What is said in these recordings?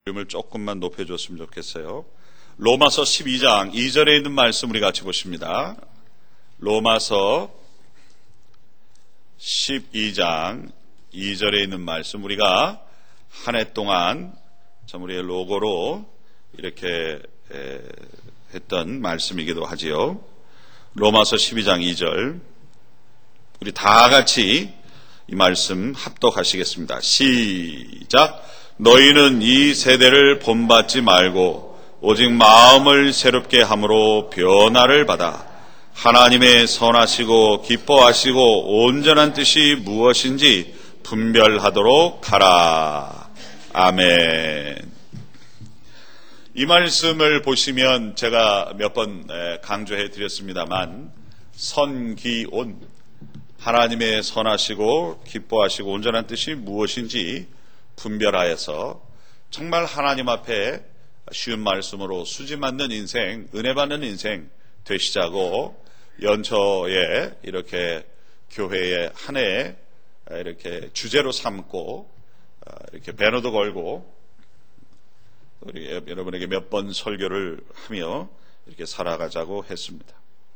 볼륨을 조금만 높여줬으면 좋겠어요. 로마서 12장 2절에 있는 말씀 우리 같이 보십니다. 로마서 12장 2절에 있는 말씀, 우리가 한 해 동안 참 우리의 로고로 이렇게 했던 말씀이기도 하지요. 로마서 12장 2절, 우리 다 같이 이 말씀 합독하시겠습니다. 시작. 너희는 이 세대를 본받지 말고 오직 마음을 새롭게 함으로 변화를 받아 하나님의 선하시고 기뻐하시고 온전한 뜻이 무엇인지 분별하도록 하라. 아멘. 이 말씀을 보시면 제가 몇 번 강조해 드렸습니다만, 선기온, 하나님의 선하시고 기뻐하시고 온전한 뜻이 무엇인지 분별하여서 정말 하나님 앞에 쉬운 말씀으로 수지 맞는 인생, 은혜 받는 인생 되시자고 연초에 이렇게 교회의 한 해 이렇게 주제로 삼고 이렇게 배너도 걸고 우리 여러분에게 몇 번 설교를 하며 이렇게 살아가자고 했습니다.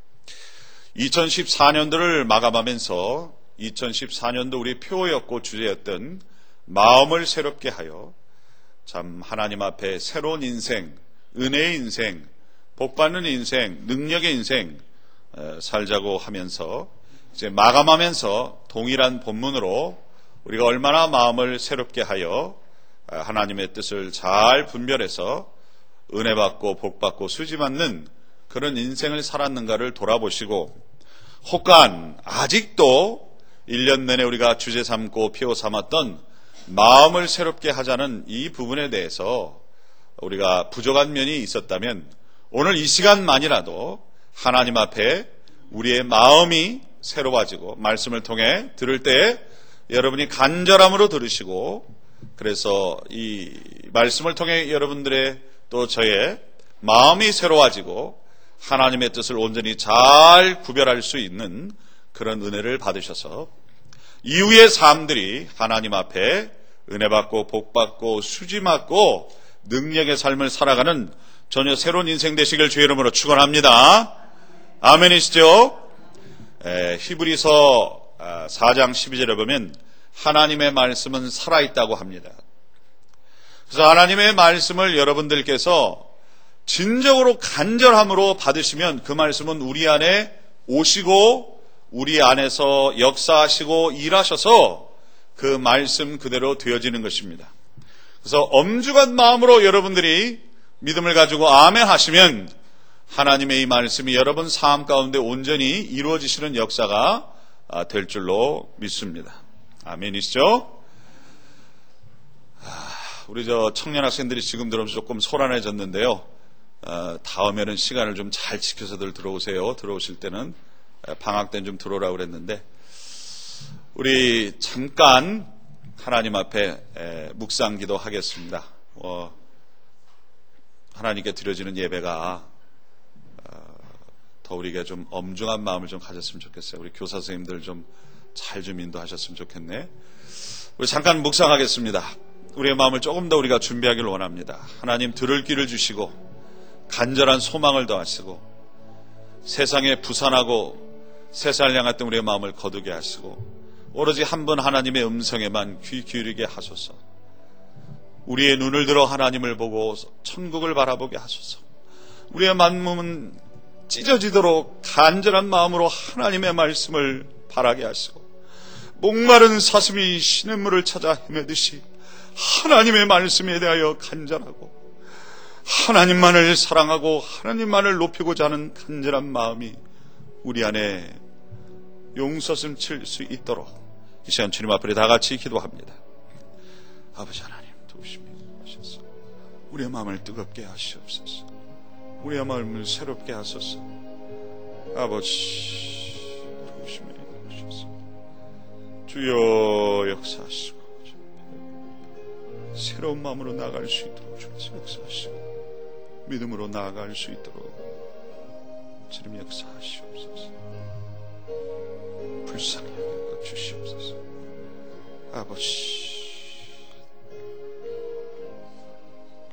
2014년도를 마감하면서 2014년도 우리 표였고 주제였던 마음을 새롭게 하여 참 하나님 앞에 새로운 인생, 은혜의 인생, 복받는 인생, 능력의 인생 살자고 하면서 이제 마감하면서 동일한 본문으로 우리가 얼마나 마음을 새롭게 하여 하나님의 뜻을 잘 분별해서 은혜 받고 복 받고 수지 받는 그런 인생을 살았는가를 돌아보시고, 혹간 아직도 1년 내내 우리가 주제 삼고 피워 삼았던 마음을 새롭게 하자는 이 부분에 대해서 우리가 부족한 면이 있었다면 오늘 이 시간만이라도 하나님 앞에 우리의 마음이 새로워지고 말씀을 통해 들을 때 여러분이 간절함으로 들으시고, 그래서 이 말씀을 통해 여러분들의 또 저의 마음이 새로워지고 하나님의 뜻을 온전히 잘 구별할 수 있는 그런 은혜를 받으셔서 이후의 삶들이 하나님 앞에 은혜 받고 복 받고 수지 받고 능력의 삶을 살아가는 전혀 새로운 인생 되시길 주의 이름으로 축원합니다. 아멘이시죠? 히브리서 4장 12절에 보면 하나님의 말씀은 살아있다고 합니다. 그래서 하나님의 말씀을 여러분들께서 진정으로 간절함으로 받으시면 그 말씀은 우리 안에 오시고 우리 안에서 역사하시고 일하셔서 그 말씀 그대로 되어지는 것입니다. 그래서 엄중한 마음으로 여러분들이 믿음을 가지고 아멘 하시면 하나님의 이 말씀이 여러분 삶 가운데 온전히 이루어지시는 역사가 될 줄로 믿습니다. 아멘이시죠? 우리 청년 학생들이 지금 들어오면서 조금 소란해졌는데요. 다음에는 시간을 좀 잘 지켜서들 들어오세요. 들어오실 때는 방학 때는 좀 들어오라고 그랬는데, 우리 잠깐 하나님 앞에 묵상기도 하겠습니다. 하나님께 드려지는 예배가 더 우리가 좀 엄중한 마음을 좀 가졌으면 좋겠어요. 우리 교사 선생님들 좀 잘 좀 인도하셨으면 좋겠네. 우리 잠깐 묵상하겠습니다. 우리의 마음을 조금 더 우리가 준비하기를 원합니다. 하나님 들을 귀를 주시고 간절한 소망을 더하시고 세상에 부산하고 세상을 향했던 우리의 마음을 거두게 하시고 오로지 한 분 하나님의 음성에만 귀 기울이게 하소서. 우리의 눈을 들어 하나님을 보고 천국을 바라보게 하소서. 우리의 만몸은 찢어지도록 간절한 마음으로 하나님의 말씀을 바라게 하시고, 목마른 사슴이 시냇물을 찾아 헤매듯이 하나님의 말씀에 대하여 간절하고 하나님만을 사랑하고 하나님만을 높이고자 하는 간절한 마음이 우리 안에 용서슴 칠 수 있도록 이 시간 주님 앞에 다 같이 기도합니다. 아버지 하나님, 도우심이 하셔서 우리의 마음을 뜨겁게 하시옵소서. 우리의 마음을 새롭게 하소서. 아버지 도우심이 하셔서 주여 역사하시고 새로운 마음으로 나아갈 수 있도록 주님 역사하시고 믿음으로 나아갈 수 있도록 주님 역사하시옵소서. 불쌍히 여겨 주시옵소서. 아버지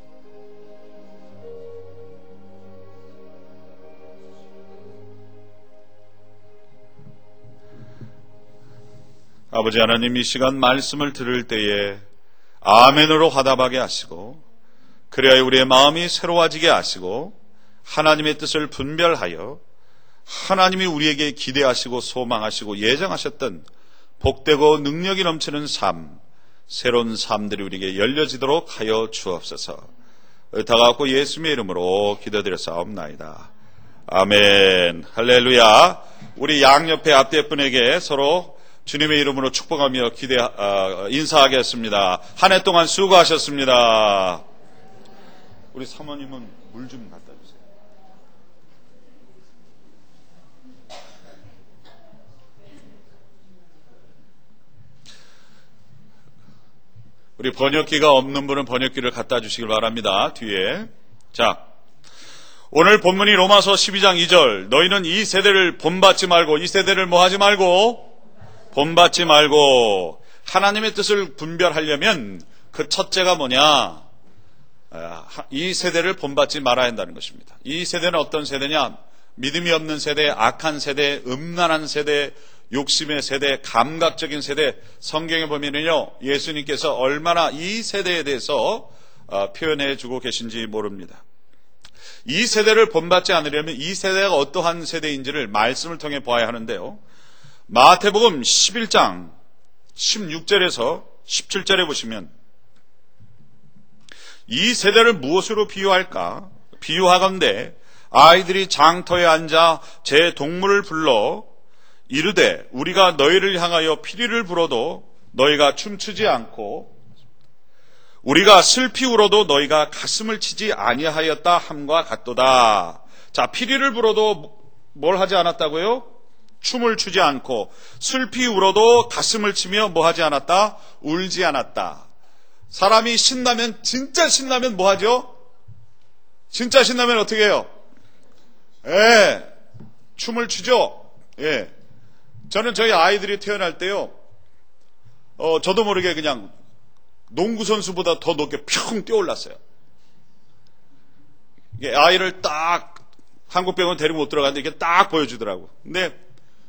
아버지 하나님, 이 시간 말씀을 들을 때에 아멘으로 화답하게 하시고, 그래야 우리의 마음이 새로워지게 하시고, 하나님의 뜻을 분별하여 하나님이 우리에게 기대하시고 소망하시고 예정하셨던 복되고 능력이 넘치는 삶, 새로운 삶들이 우리에게 열려지도록 하여 주옵소서. 다가왔고 예수님의 이름으로 기도드렸사옵나이다. 아멘. 할렐루야. 우리 양옆에 앞뒤 분에게 서로 주님의 이름으로 축복하며 인사하겠습니다. 한 해 동안 수고하셨습니다. 우리 사모님은 물 좀 갖다 주세요. 우리 번역기가 없는 분은 번역기를 갖다 주시길 바랍니다. 뒤에. 자, 오늘 본문이 로마서 12장 2절. 너희는 이 세대를 본받지 말고, 이 세대를 뭐 하지 말고? 본받지 말고. 하나님의 뜻을 분별하려면 그 첫째가 뭐냐? 이 세대를 본받지 말아야 한다는 것입니다. 이 세대는 어떤 세대냐? 믿음이 없는 세대, 악한 세대, 음란한 세대, 욕심의 세대, 감각적인 세대. 성경에 보면은요, 예수님께서 얼마나 이 세대에 대해서 표현해 주고 계신지 모릅니다. 이 세대를 본받지 않으려면 이 세대가 어떠한 세대인지를 말씀을 통해 보아야 하는데요. 마태복음 11장 16절에서 17절에 보시면 이 세대를 무엇으로 비유할까? 비유하건대 아이들이 장터에 앉아 제 동물을 불러 이르되 우리가 너희를 향하여 피리를 불어도 너희가 춤추지 않고 우리가 슬피 울어도 너희가 가슴을 치지 아니하였다 함과 같도다. 자, 피리를 불어도 뭘 하지 않았다고요? 춤을 추지 않고, 슬피 울어도 가슴을 치며 뭐 하지 않았다? 울지 않았다. 사람이 신나면, 진짜 신나면 뭐 하죠? 진짜 신나면 어떻게 해요? 춤을 추죠. 저는 저희 아이들이 태어날 때요, 저도 모르게 그냥 농구선수보다 더 높게 평 뛰어올랐어요. 이게 아이를 딱 한국병원 데리고 못 들어갔는데 이게 딱 보여주더라고. 근데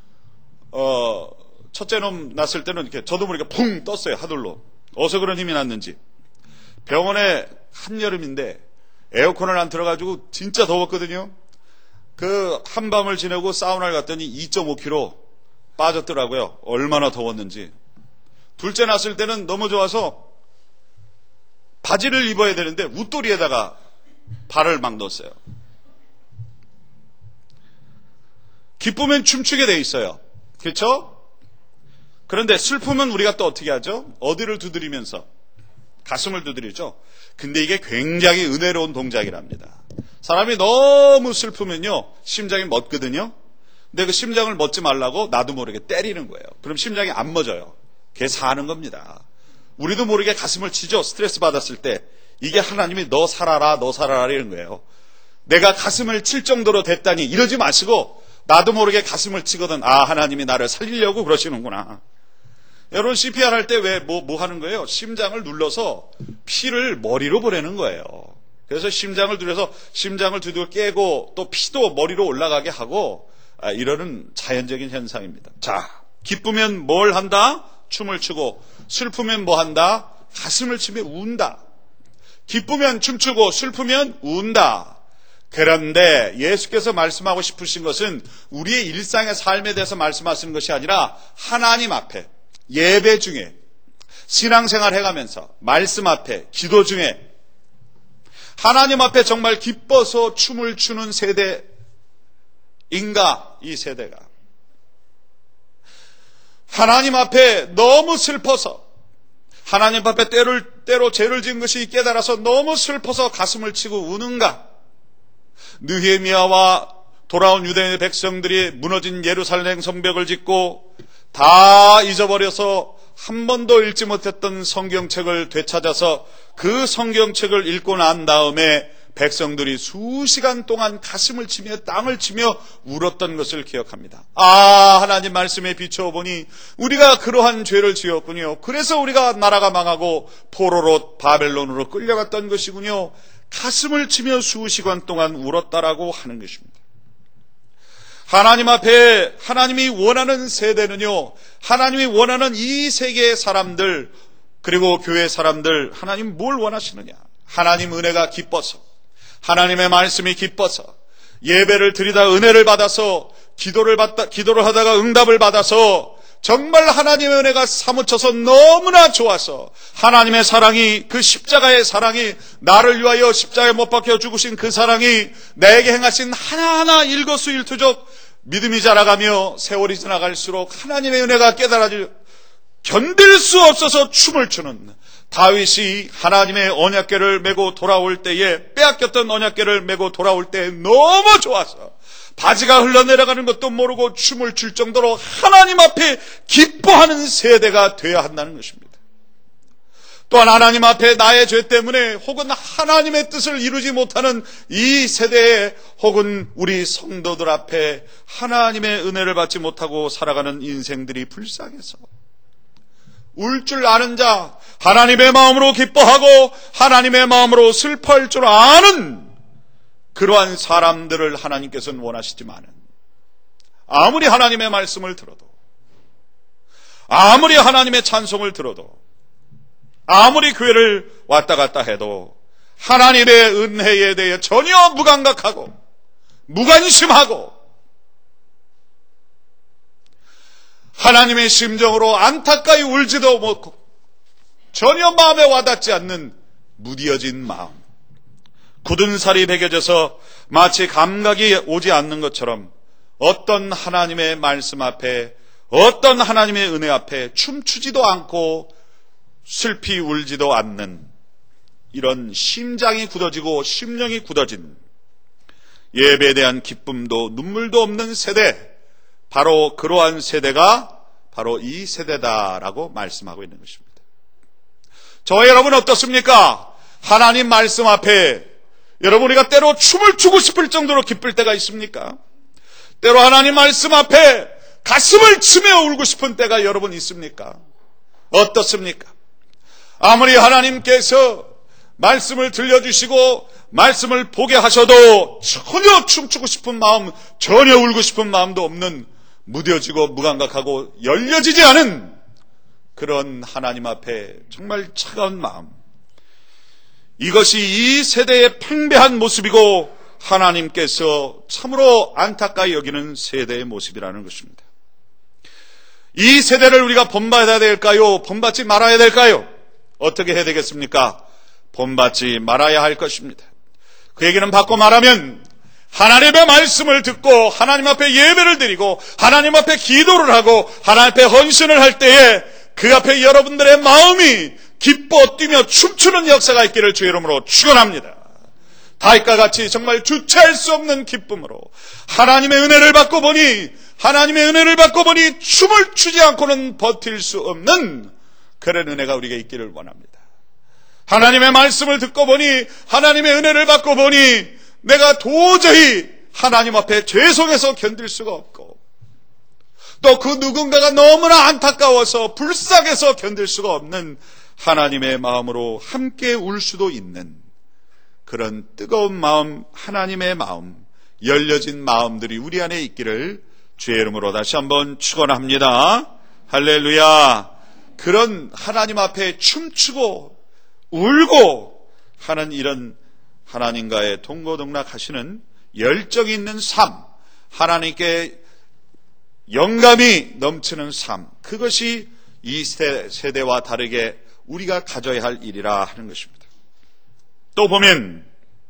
첫째 놈 낳았을 때는 이렇게 저도 모르게 붕 떴어요. 하늘로. 어디서 그런 힘이 났는지. 병원에 한여름인데 에어컨을 안 틀어가지고 진짜 더웠거든요. 그 한밤을 지내고 사우나를 갔더니 2.5kg 빠졌더라고요. 얼마나 더웠는지. 둘째 낳았을 때는 너무 좋아서 바지를 입어야 되는데 웃도리에다가 발을 막 넣었어요. 기쁘면 춤추게 돼 있어요. 그렇죠? 그런데 슬프면 우리가 또 어떻게 하죠? 어디를 두드리면서? 가슴을 두드리죠. 근데 이게 굉장히 은혜로운 동작이랍니다. 사람이 너무 슬프면요, 심장이 멎거든요. 근데 그 심장을 멎지 말라고 나도 모르게 때리는 거예요. 그럼 심장이 안 멎어요. 그게 사는 겁니다. 우리도 모르게 가슴을 치죠. 스트레스 받았을 때. 이게 하나님이 너 살아라 이런 거예요. 내가 가슴을 칠 정도로 됐다니 이러지 마시고 나도 모르게 가슴을 치거든. 아, 하나님이 나를 살리려고 그러시는구나. 여러분, CPR 할 때 왜 뭐 하는 거예요? 심장을 눌러서 피를 머리로 보내는 거예요. 그래서 심장을 눌러서 심장을 두들겨 깨고 또 피도 머리로 올라가게 하고 이러는 자연적인 현상입니다. 자, 기쁘면 뭘 한다? 춤을 추고, 슬프면 뭐 한다? 가슴을 치며 운다. 기쁘면 춤추고 슬프면 운다. 그런데 예수께서 말씀하고 싶으신 것은 우리의 일상의 삶에 대해서 말씀하시는 것이 아니라 하나님 앞에, 예배 중에, 신앙생활 해가면서, 말씀 앞에, 기도 중에 하나님 앞에 정말 기뻐서 춤을 추는 세대인가? 이 세대가 하나님 앞에 너무 슬퍼서, 하나님 앞에 때로 죄를 지은 것이 깨달아서 너무 슬퍼서 가슴을 치고 우는가? 느헤미야와 돌아온 유대인의 백성들이 무너진 예루살렘 성벽을 짓고 다 잊어버려서 한 번도 읽지 못했던 성경책을 되찾아서 그 성경책을 읽고 난 다음에 백성들이 수시간 동안 가슴을 치며 땅을 치며 울었던 것을 기억합니다. 아, 하나님 말씀에 비춰보니 우리가 그러한 죄를 지었군요. 그래서 우리가 나라가 망하고 포로로 바벨론으로 끌려갔던 것이군요. 가슴을 치며 수시간 동안 울었다라고 하는 것입니다. 하나님 앞에 하나님이 원하는 세대는요, 하나님이 원하는 이 세계의 사람들, 그리고 교회 사람들, 하나님 뭘 원하시느냐? 하나님 은혜가 기뻐서, 하나님의 말씀이 기뻐서, 예배를 드리다 은혜를 받아서, 기도를 하다가 응답을 받아서, 정말 하나님의 은혜가 사무쳐서 너무나 좋아서, 하나님의 사랑이, 그 십자가의 사랑이, 나를 위하여 십자가에 못 박혀 죽으신 그 사랑이 내게 행하신 하나하나 일거수일투족 믿음이 자라가며 세월이 지나갈수록 하나님의 은혜가 깨달아져 견딜 수 없어서 춤을 추는 다윗이 하나님의 언약궤를 메고 돌아올 때에, 빼앗겼던 언약궤를 메고 돌아올 때 너무 좋아서 바지가 흘러내려가는 것도 모르고 춤을 출 정도로 하나님 앞에 기뻐하는 세대가 되어야 한다는 것입니다. 또한 하나님 앞에 나의 죄 때문에 혹은 하나님의 뜻을 이루지 못하는 이 세대에, 혹은 우리 성도들 앞에 하나님의 은혜를 받지 못하고 살아가는 인생들이 불쌍해서 울 줄 아는 자, 하나님의 마음으로 기뻐하고 하나님의 마음으로 슬퍼할 줄 아는 그러한 사람들을 하나님께서는 원하시지만, 아무리 하나님의 말씀을 들어도, 아무리 하나님의 찬송을 들어도, 아무리 교회를 왔다 갔다 해도 하나님의 은혜에 대해 전혀 무감각하고 무관심하고 하나님의 심정으로 안타까이 울지도 못하고 전혀 마음에 와닿지 않는 무디어진 마음, 굳은 살이 베겨져서 마치 감각이 오지 않는 것처럼 어떤 하나님의 말씀 앞에, 어떤 하나님의 은혜 앞에 춤추지도 않고 슬피 울지도 않는, 이런 심장이 굳어지고 심령이 굳어진, 예배에 대한 기쁨도 눈물도 없는 세대, 바로 그러한 세대가 바로 이 세대다라고 말씀하고 있는 것입니다. 저와 여러분 어떻습니까? 하나님 말씀 앞에 여러분, 우리가 때로 춤을 추고 싶을 정도로 기쁠 때가 있습니까? 때로 하나님 말씀 앞에 가슴을 치며 울고 싶은 때가 여러분 있습니까? 어떻습니까? 아무리 하나님께서 말씀을 들려주시고 말씀을 보게 하셔도 전혀 춤추고 싶은 마음, 전혀 울고 싶은 마음도 없는, 무뎌지고 무감각하고 열려지지 않은 그런 하나님 앞에 정말 차가운 마음, 이것이 이 세대의 팽배한 모습이고 하나님께서 참으로 안타까이 여기는 세대의 모습이라는 것입니다. 이 세대를 우리가 본받아야 될까요? 본받지 말아야 될까요? 어떻게 해야 되겠습니까? 본받지 말아야 할 것입니다. 그 얘기는 바꿔 말하면, 하나님의 말씀을 듣고 하나님 앞에 예배를 드리고 하나님 앞에 기도를 하고 하나님 앞에 헌신을 할 때에 그 앞에 여러분들의 마음이 기뻐 뛰며 춤추는 역사가 있기를 주의 이름으로 축원합니다. 다윗과 같이 정말 주체할 수 없는 기쁨으로 하나님의 은혜를 받고 보니 춤을 추지 않고는 버틸 수 없는 그런 은혜가 우리에게 있기를 원합니다. 하나님의 말씀을 듣고 보니, 하나님의 은혜를 받고 보니 내가 도저히 하나님 앞에 죄송해서 견딜 수가 없고, 또 그 누군가가 너무나 안타까워서 불쌍해서 견딜 수가 없는 하나님의 마음으로 함께 울 수도 있는 그런 뜨거운 마음, 하나님의 마음, 열려진 마음들이 우리 안에 있기를 주의 이름으로 다시 한번 축원합니다. 할렐루야. 그런 하나님 앞에 춤추고 울고 하는 이런 하나님과의 동고동락하시는 열정이 있는 삶, 하나님께 영감이 넘치는 삶, 그것이 이 세대와 다르게 우리가 가져야 할 일이라 하는 것입니다. 또 보면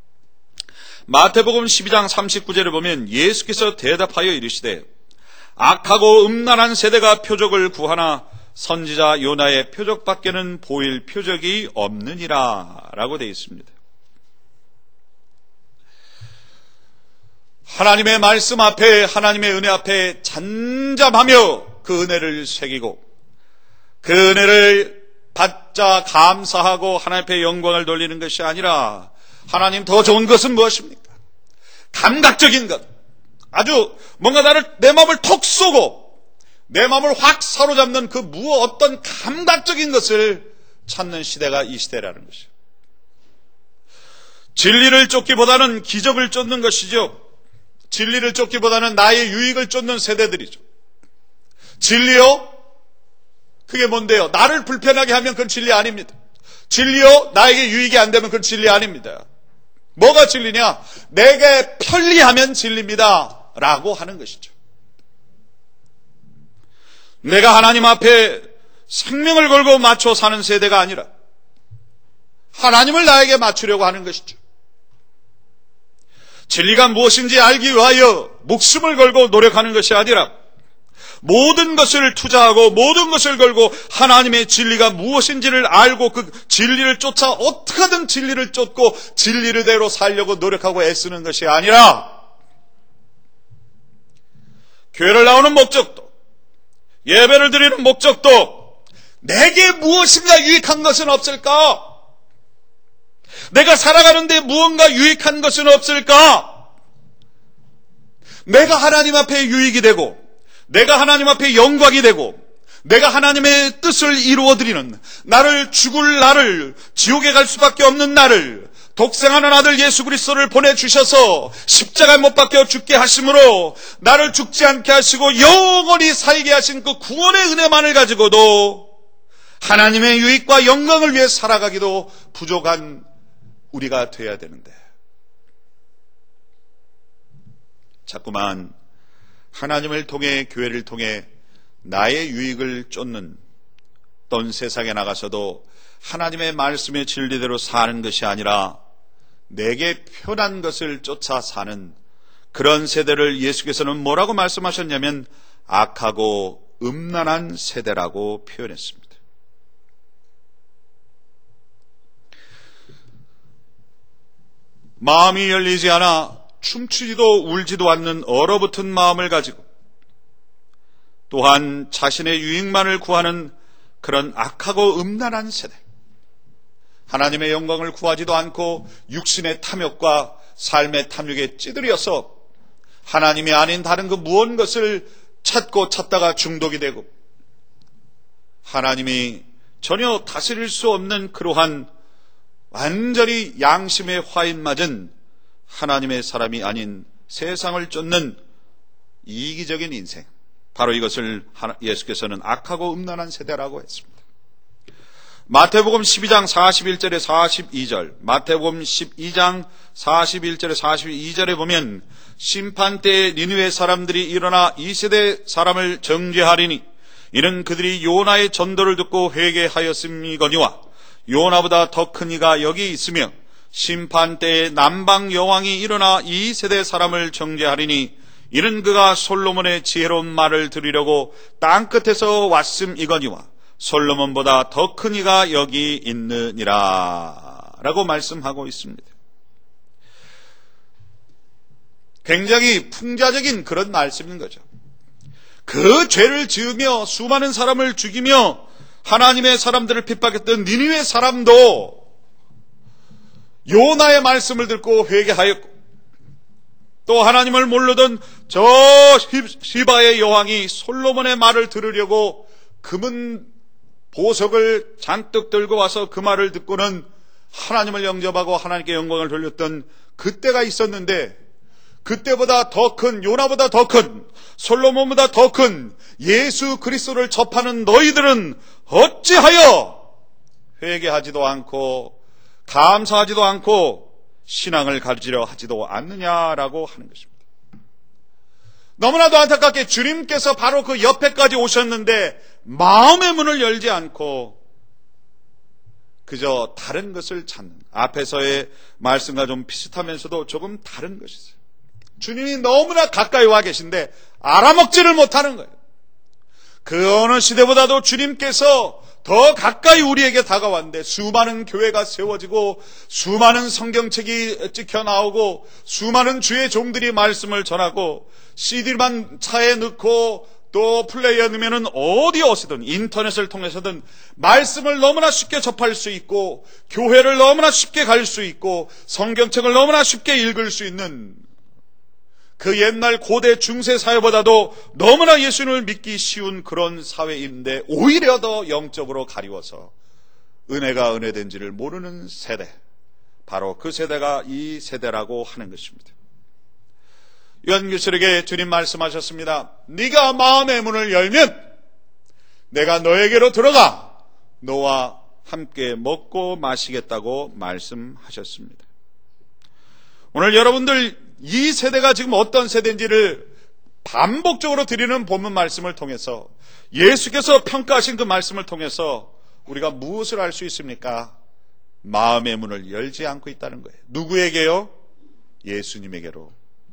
마태복음 12장 39절을 보면 예수께서 대답하여 이르시되 악하고 음란한 세대가 표적을 구하나 선지자 요나의 표적밖에는 보일 표적이 없느니라 라고 되어 있습니다. 하나님의 말씀 앞에, 하나님의 은혜 앞에 잠잠하며 그 은혜를 새기고 그 은혜를 받자 감사하고 하나님 앞에 영광을 돌리는 것이 아니라, 하나님 더 좋은 것은 무엇입니까? 감각적인 것, 아주 뭔가 내 마음을 톡 쏘고 내 마음을 확 사로잡는 그 어떤 감각적인 것을 찾는 시대가 이 시대라는 것이죠. 진리를 쫓기보다는 기적을 쫓는 것이죠. 진리를 쫓기보다는 나의 유익을 쫓는 세대들이죠. 진리요? 그게 뭔데요? 나를 불편하게 하면 그건 진리 아닙니다. 진리요? 나에게 유익이 안 되면 그건 진리 아닙니다. 뭐가 진리냐? 내게 편리하면 진리입니다 라고 하는 것이죠. 내가 하나님 앞에 생명을 걸고 맞춰 사는 세대가 아니라 하나님을 나에게 맞추려고 하는 것이죠. 진리가 무엇인지 알기 위하여 목숨을 걸고 노력하는 것이 아니라 모든 것을 투자하고 모든 것을 걸고 하나님의 진리가 무엇인지를 알고 그 진리를 쫓아 어떻게든 진리를 쫓고 진리대로 살려고 노력하고 애쓰는 것이 아니라 교회를 나오는 목적도, 예배를 드리는 목적도 내게 무엇인가 유익한 것은 없을까? 내가 살아가는데 무언가 유익한 것은 없을까? 내가 하나님 앞에 유익이 되고 내가 하나님 앞에 영광이 되고 내가 하나님의 뜻을 이루어드리는 나를 죽을 나를 지옥에 갈 수밖에 없는 나를 독생하는 아들 예수 그리스도를 보내주셔서 십자가에 못 박혀 죽게 하심으로 나를 죽지 않게 하시고 영원히 살게 하신 그 구원의 은혜만을 가지고도 하나님의 유익과 영광을 위해 살아가기도 부족한 우리가 돼야 되는데 자꾸만 하나님을 통해 교회를 통해 나의 유익을 쫓는 어떤 세상에 나가서도 하나님의 말씀의 진리대로 사는 것이 아니라 내게 편한 것을 쫓아 사는 그런 세대를 예수께서는 뭐라고 말씀하셨냐면 악하고 음란한 세대라고 표현했습니다. 마음이 열리지 않아 춤추지도 울지도 않는 얼어붙은 마음을 가지고 또한 자신의 유익만을 구하는 그런 악하고 음란한 세대, 하나님의 영광을 구하지도 않고 육신의 탐욕과 삶의 탐욕에 찌들여서 하나님이 아닌 다른 그 무언 것을 찾고 찾다가 중독이 되고 하나님이 전혀 다스릴 수 없는 그러한 완전히 양심의 화인 맞은 하나님의 사람이 아닌 세상을 쫓는 이기적인 인생, 바로 이것을 예수께서는 악하고 음란한 세대라고 했습니다. 마태복음 12장 41절에 42절, 마태복음 12장 41절에 42절에 보면 심판 때에 니느웨 사람들이 일어나 이 세대 사람을 정죄하리니 이는 그들이 요나의 전도를 듣고 회개하였음이거니와 요나보다 더 큰 이가 여기 있으며 심판 때에 남방 여왕이 일어나 이 세대 사람을 정죄하리니 이는 그가 솔로몬의 지혜로운 말을 들으려고 땅끝에서 왔음이거니와 솔로몬보다 더 큰 이가 여기 있느니라 라고 말씀하고 있습니다. 굉장히 풍자적인 그런 말씀인 거죠. 그 죄를 지으며 수많은 사람을 죽이며 하나님의 사람들을 핍박했던 니느웨 사람도 요나의 말씀을 듣고 회개하였고 또 하나님을 모르던 저 시바의 여왕이 솔로몬의 말을 들으려고 금은 보석을 잔뜩 들고 와서 그 말을 듣고는 하나님을 영접하고 하나님께 영광을 돌렸던 그때가 있었는데 그때보다 더 큰, 요나보다 더 큰, 솔로몬보다 더 큰 예수 그리스도를 접하는 너희들은 어찌하여 회개하지도 않고 감사하지도 않고 신앙을 가지려 하지도 않느냐라고 하는 것입니다. 너무나도 안타깝게 주님께서 바로 그 옆에까지 오셨는데 마음의 문을 열지 않고 그저 다른 것을 찾는, 앞에서의 말씀과 좀 비슷하면서도 조금 다른 것이죠. 주님이 너무나 가까이 와 계신데 알아먹지를 못하는 거예요. 그 어느 시대보다도 주님께서 더 가까이 우리에게 다가왔는데 수많은 교회가 세워지고 수많은 성경책이 찍혀 나오고 수많은 주의 종들이 말씀을 전하고 CD만 차에 넣고 또 플레이어 넣으면은 어디든 인터넷을 통해서든 말씀을 너무나 쉽게 접할 수 있고 교회를 너무나 쉽게 갈 수 있고 성경책을 너무나 쉽게 읽을 수 있는 그 옛날 고대 중세 사회보다도 너무나 예수님을 믿기 쉬운 그런 사회인데 오히려 더 영적으로 가리워서 은혜가 은혜된지를 모르는 세대, 바로 그 세대가 이 세대라고 하는 것입니다. 요한계시록에 주님 말씀하셨습니다. 네가 마음의 문을 열면 내가 너에게로 들어가 너와 함께 먹고 마시겠다고 말씀하셨습니다. 오늘 여러분들 이 세대가 지금 어떤 세대인지를 반복적으로 드리는 본문 말씀을 통해서, 예수께서 평가하신 그 말씀을 통해서 우리가 무엇을 알 수 있습니까? 마음의 문을 열지 않고 있다는 거예요. 누구에게요? 예수님에게로.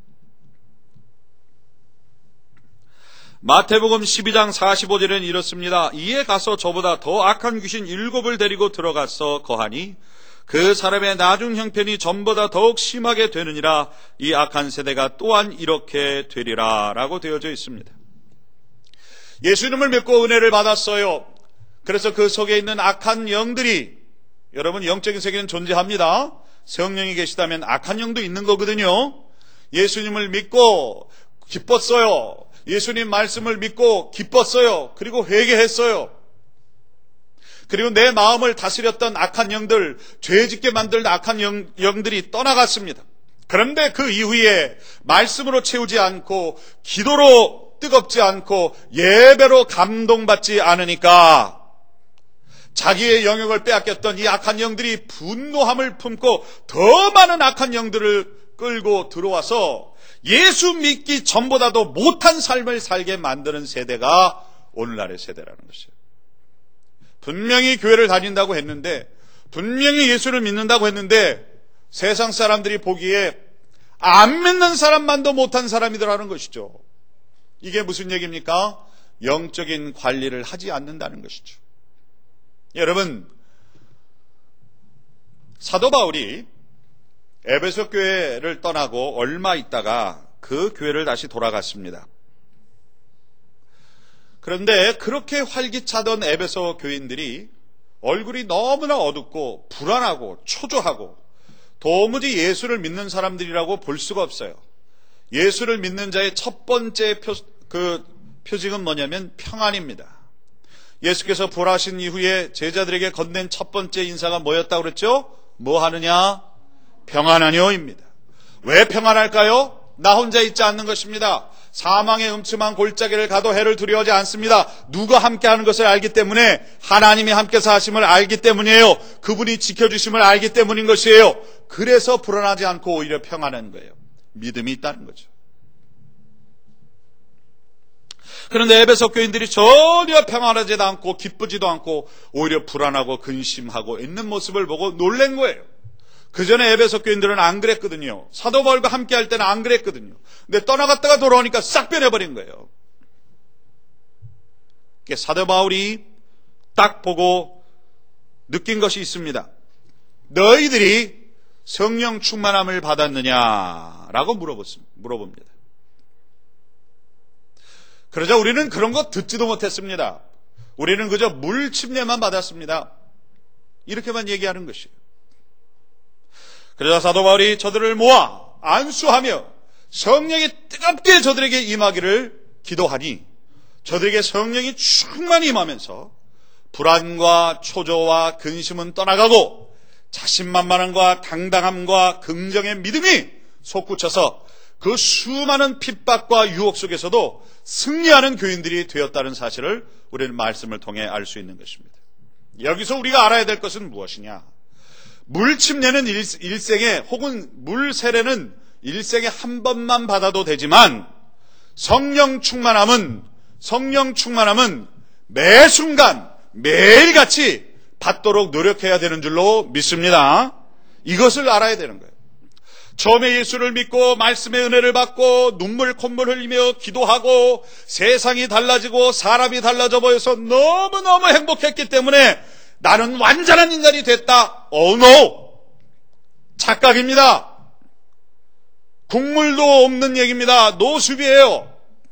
마태복음 12장 45절에는 이렇습니다. 이에 가서 저보다 더 악한 귀신 7을 데리고 들어가서 거하니 그 사람의 나중 형편이 전보다 더욱 심하게 되느니라. 이 악한 세대가 또한 이렇게 되리라 라고 되어져 있습니다. 예수님을 믿고 은혜를 받았어요. 그래서 그 속에 있는 악한 영들이, 여러분 영적인 세계는 존재합니다. 성령이 계시다면 악한 영도 있는 거거든요. 예수님을 믿고 기뻤어요. 예수님 말씀을 믿고 기뻤어요. 그리고 회개했어요. 그리고 내 마음을 다스렸던 악한 영들, 죄짓게 만든 악한 영들이 떠나갔습니다. 그런데 그 이후에 말씀으로 채우지 않고 기도로 뜨겁지 않고 예배로 감동받지 않으니까 자기의 영역을 빼앗겼던 이 악한 영들이 분노함을 품고 더 많은 악한 영들을 끌고 들어와서 예수 믿기 전보다도 못한 삶을 살게 만드는 세대가 오늘날의 세대라는 것이에요. 분명히 교회를 다닌다고 했는데, 분명히 예수를 믿는다고 했는데 세상 사람들이 보기에 안 믿는 사람만도 못한 사람이더라는 것이죠. 이게 무슨 얘기입니까? 영적인 관리를 하지 않는다는 것이죠. 여러분, 사도 바울이 에베소 교회를 떠나고 얼마 있다가 그 교회를 다시 돌아갔습니다. 그런데 그렇게 활기차던 에베소 교인들이 얼굴이 너무나 어둡고 불안하고 초조하고 도무지 예수를 믿는 사람들이라고 볼 수가 없어요. 예수를 믿는 자의 첫 번째 표징은 뭐냐면 평안입니다. 예수께서 부활하신 이후에 제자들에게 건넨 첫 번째 인사가 뭐였다고 그랬죠? 뭐 하느냐? 평안하뇨입니다. 왜 평안할까요? 나 혼자 있지 않는 것입니다. 사망의 음침한 골짜기를 가도 해를 두려워하지 않습니다. 누가 함께 하는 것을 알기 때문에, 하나님이 함께 사심을 알기 때문이에요. 그분이 지켜주심을 알기 때문인 것이에요. 그래서 불안하지 않고 오히려 평안한 거예요. 믿음이 있다는 거죠. 그런데 에베소 교인들이 전혀 평안하지도 않고 기쁘지도 않고 오히려 불안하고 근심하고 있는 모습을 보고 놀란 거예요. 그 전에 에베소 교인들은 안 그랬거든요. 사도 바울과 함께 할 때는 안 그랬거든요. 근데 떠나갔다가 돌아오니까 싹 변해버린 거예요. 사도 바울이 딱 보고 느낀 것이 있습니다. 너희들이 성령 충만함을 받았느냐라고 물어봅니다. 그러자 우리는 그런 거 듣지도 못했습니다. 우리는 그저 물 침례만 받았습니다. 이렇게만 얘기하는 것이에요. 그러자 사도 바울이 저들을 모아 안수하며 성령이 뜨겁게 저들에게 임하기를 기도하니 저들에게 성령이 충만히 임하면서 불안과 초조와 근심은 떠나가고 자신만만함과 당당함과 긍정의 믿음이 솟구쳐서 그 수많은 핍박과 유혹 속에서도 승리하는 교인들이 되었다는 사실을 우리는 말씀을 통해 알 수 있는 것입니다. 여기서 우리가 알아야 될 것은 무엇이냐? 물 침례는 일생에, 혹은 물 세례는 일생에 한 번만 받아도 되지만 성령 충만함은 매 순간 매일같이 받도록 노력해야 되는 줄로 믿습니다. 이것을 알아야 되는 거예요. 처음에 예수를 믿고 말씀의 은혜를 받고 눈물 콧물 흘리며 기도하고 세상이 달라지고 사람이 달라져 보여서 너무너무 행복했기 때문에 나는 완전한 인간이 됐다. no! 착각입니다. 국물도 없는 얘기입니다. 노수비예요.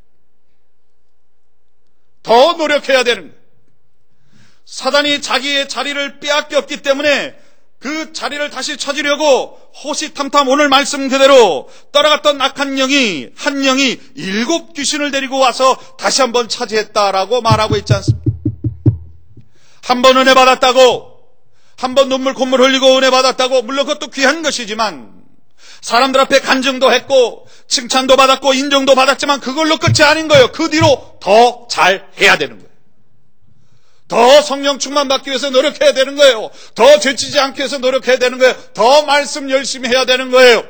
더 노력해야 되는 거예요. 사단이 자기의 자리를 빼앗겼기 때문에 그 자리를 다시 찾으려고 호시탐탐 오늘 말씀 그대로 떠나갔던 악한 영이, 한 영이 7 귀신을 데리고 와서 다시 한번 차지했다라고 말하고 있지 않습니까? 한 번 은혜 받았다고, 한 번 눈물 콧물 흘리고 은혜 받았다고, 물론 그것도 귀한 것이지만 사람들 앞에 간증도 했고 칭찬도 받았고 인정도 받았지만 그걸로 끝이 아닌 거예요. 그 뒤로 더 잘해야 되는 거예요. 더 성령 충만 받기 위해서 노력해야 되는 거예요. 더 죄치지 않기 위해서 노력해야 되는 거예요. 더 말씀 열심히 해야 되는 거예요.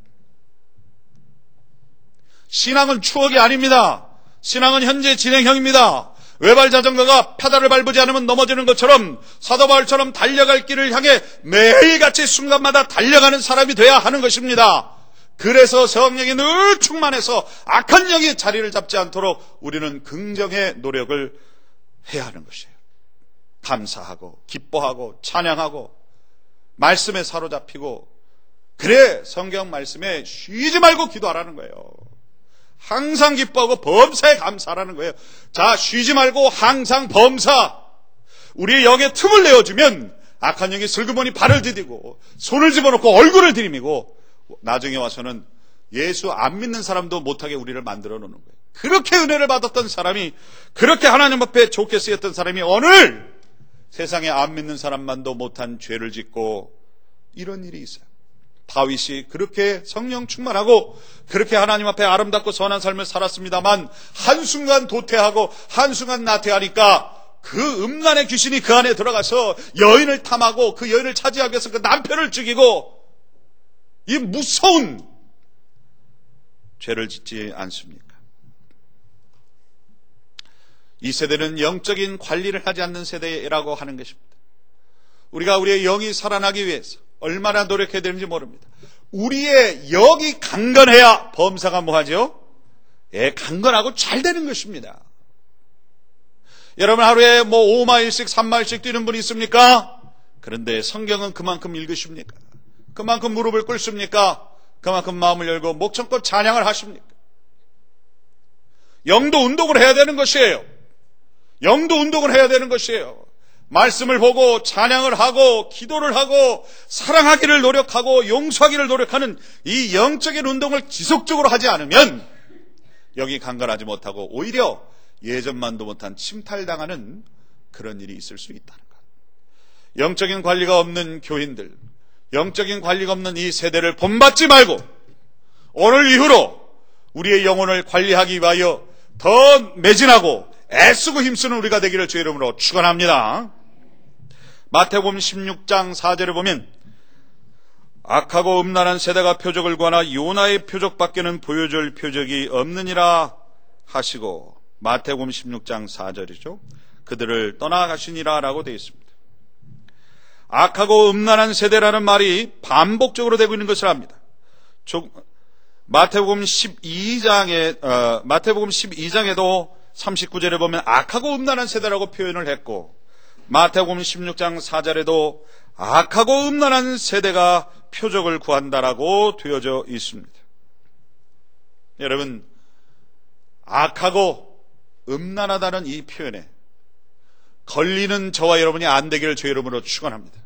신앙은 추억이 아닙니다. 신앙은 현재 진행형입니다. 외발 자전거가 페달을 밟지 않으면 넘어지는 것처럼 사도 바울처럼 달려갈 길을 향해 매일같이 순간마다 달려가는 사람이 돼야 하는 것입니다. 그래서 성령이 늘 충만해서 악한 영이 자리를 잡지 않도록 우리는 긍정의 노력을 해야 하는 것이에요. 감사하고 기뻐하고 찬양하고 말씀에 사로잡히고, 그래 성경 말씀에 쉬지 말고 기도하라는 거예요. 항상 기뻐하고 범사에 감사하라는 거예요. 자, 쉬지 말고 항상 범사. 우리의 영에 틈을 내어주면 악한 영이 슬그머니 발을 디디고 손을 집어넣고 얼굴을 들이미고 나중에 와서는 예수 안 믿는 사람도 못하게 우리를 만들어 놓는 거예요. 그렇게 은혜를 받았던 사람이, 그렇게 하나님 앞에 좋게 쓰였던 사람이 오늘 세상에 안 믿는 사람만도 못한 죄를 짓고, 이런 일이 있어요. 다윗이 그렇게 성령 충만하고 그렇게 하나님 앞에 아름답고 선한 삶을 살았습니다만 한순간 도태하고 한순간 나태하니까 그 음란의 귀신이 그 안에 들어가서 여인을 탐하고 그 여인을 차지하기 위해서 그 남편을 죽이고, 이 무서운 죄를 짓지 않습니까? 이 세대는 영적인 관리를 하지 않는 세대라고 하는 것입니다. 우리가 우리의 영이 살아나기 위해서 얼마나 노력해야 되는지 모릅니다. 우리의 영이 강건해야 범사가 뭐하죠? 강건하고 잘 되는 것입니다. 여러분 하루에 5마일씩 3마일씩 뛰는 분이 있습니까? 그런데 성경은 그만큼 읽으십니까? 그만큼 무릎을 꿇습니까? 그만큼 마음을 열고 목청껏 찬양을 하십니까? 영도 운동을 해야 되는 것이에요. 영도 운동을 해야 되는 것이에요. 말씀을 보고 찬양을 하고 기도를 하고 사랑하기를 노력하고 용서하기를 노력하는 이 영적인 운동을 지속적으로 하지 않으면 영이 강건하지 못하고 오히려 예전만도 못한 침탈당하는 그런 일이 있을 수 있다는 것. 영적인 관리가 없는 교인들, 영적인 관리가 없는 이 세대를 본받지 말고 오늘 이후로 우리의 영혼을 관리하기 위하여 더 매진하고 애쓰고 힘쓰는 우리가 되기를 주의 이름으로 축원합니다. 마태복음 16장 4절에 보면 악하고 음란한 세대가 표적을 구하나 요나의 표적밖에는 보여줄 표적이 없느니라 하시고, 마태복음 16장 4절이죠. 그들을 떠나가시니라 라고 되어 있습니다. 악하고 음란한 세대라는 말이 반복적으로 되고 있는 것을 압니다. 마태복음 12장에도 39절에 보면 악하고 음란한 세대라고 표현을 했고, 마태복음 16장 4절에도 악하고 음란한 세대가 표적을 구한다라고 되어져 있습니다. 여러분, 악하고 음란하다는 이 표현에 걸리는 저와 여러분이 안 되기를 주의 이름으로 축원합니다.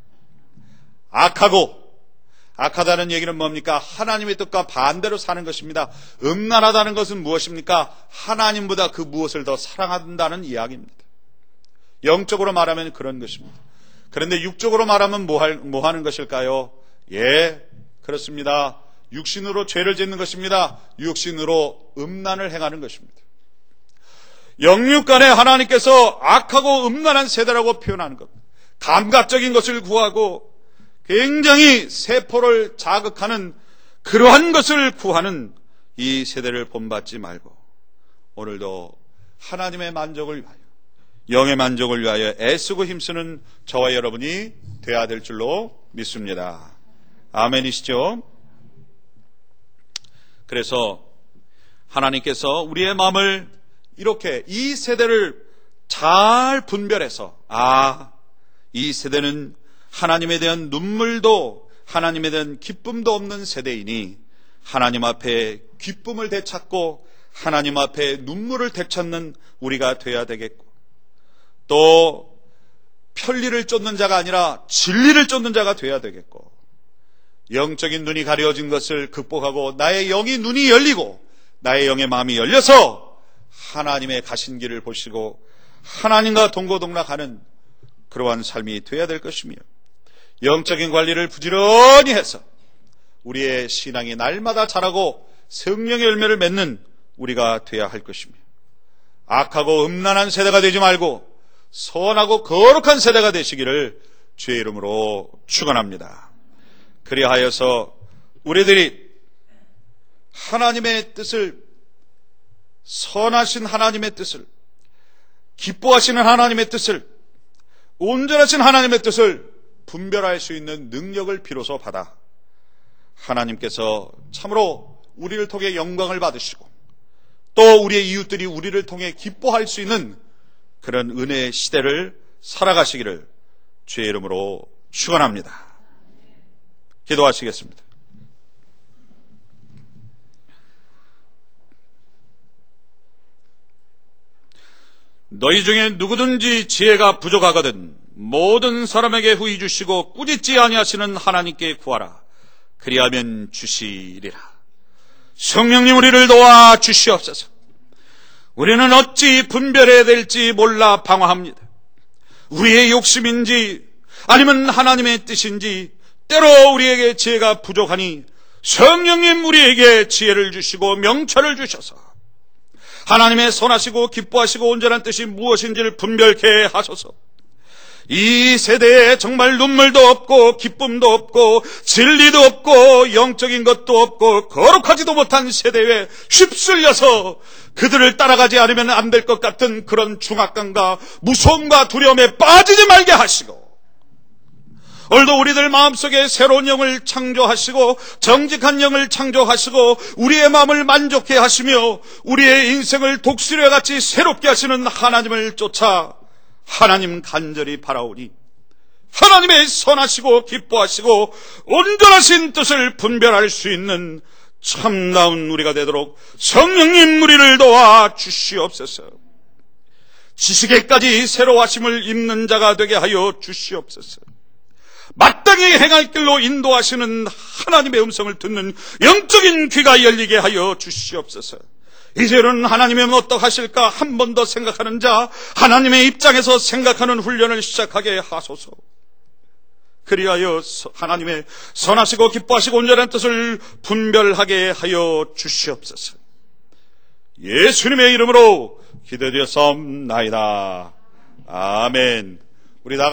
악하다는 얘기는 뭡니까? 하나님의 뜻과 반대로 사는 것입니다. 음란하다는 것은 무엇입니까? 하나님보다 그 무엇을 더 사랑한다는 이야기입니다. 영적으로 말하면 그런 것입니다. 그런데 육적으로 말하면 뭐 하는 것일까요? 그렇습니다. 육신으로 죄를 짓는 것입니다. 육신으로 음란을 행하는 것입니다. 영육간에 하나님께서 악하고 음란한 세대라고 표현하는 겁니다. 감각적인 것을 구하고 굉장히 세포를 자극하는 그러한 것을 구하는 이 세대를 본받지 말고 오늘도 하나님의 만족을 위하여, 영의 만족을 위하여 애쓰고 힘쓰는 저와 여러분이 되어야 될 줄로 믿습니다. 아멘이시죠? 그래서 하나님께서 우리의 마음을 이렇게 이 세대를 잘 분별해서, 이 세대는 하나님에 대한 눈물도 하나님에 대한 기쁨도 없는 세대이니 하나님 앞에 기쁨을 되찾고 하나님 앞에 눈물을 되찾는 우리가 되어야 되겠고, 또 편리를 쫓는 자가 아니라 진리를 쫓는 자가 되어야 되겠고, 영적인 눈이 가려진 것을 극복하고 나의 영이 눈이 열리고 나의 영의 마음이 열려서 하나님의 가신 길을 보시고 하나님과 동고동락하는 그러한 삶이 되어야 될 것이며, 영적인 관리를 부지런히 해서 우리의 신앙이 날마다 자라고 성령의 열매를 맺는 우리가 되어야 할 것이며, 악하고 음란한 세대가 되지 말고 선하고 거룩한 세대가 되시기를 주의 이름으로 축원합니다. 그리하여서 우리들이 하나님의 뜻을, 선하신 하나님의 뜻을, 기뻐하시는 하나님의 뜻을, 온전하신 하나님의 뜻을 분별할 수 있는 능력을 비로소 받아 하나님께서 참으로 우리를 통해 영광을 받으시고 또 우리의 이웃들이 우리를 통해 기뻐할 수 있는 그런 은혜의 시대를 살아가시기를 주의 이름으로 축원합니다. 기도하시겠습니다. 너희 중에 누구든지 지혜가 부족하거든 모든 사람에게 후히 주시고 꾸짖지 아니하시는 하나님께 구하라. 그리하면 주시리라. 성령님, 우리를 도와 주시옵소서. 우리는 어찌 분별해야 될지 몰라 방황합니다. 우리의 욕심인지 아니면 하나님의 뜻인지 때로 우리에게 지혜가 부족하니 성령님, 우리에게 지혜를 주시고 명철을 주셔서 하나님의 선하시고 기뻐하시고 온전한 뜻이 무엇인지를 분별케 하소서. 이 세대에 정말 눈물도 없고 기쁨도 없고 진리도 없고 영적인 것도 없고 거룩하지도 못한 세대에 휩쓸려서 그들을 따라가지 않으면 안 될 것 같은 그런 중압감과 무서움과 두려움에 빠지지 말게 하시고, 오늘도 우리들 마음속에 새로운 영을 창조하시고 정직한 영을 창조하시고 우리의 마음을 만족해 하시며 우리의 인생을 독수리와 같이 새롭게 하시는 하나님을 쫓아 하나님 간절히 바라오니 하나님의 선하시고 기뻐하시고 온전하신 뜻을 분별할 수 있는 참나은 우리가 되도록 성령님, 우리를 도와 주시옵소서. 지식에까지 새로워하심을 입는 자가 되게 하여 주시옵소서. 마땅히 행할 길로 인도하시는 하나님의 음성을 듣는 영적인 귀가 열리게 하여 주시옵소서. 이제는 하나님은 어떡하실까 한 번 더 생각하는 자, 하나님의 입장에서 생각하는 훈련을 시작하게 하소서. 그리하여 하나님의 선하시고 기뻐하시고 온전한 뜻을 분별하게 하여 주시옵소서. 예수님의 이름으로 기도드렸사옵나이다. 아멘. 우리 다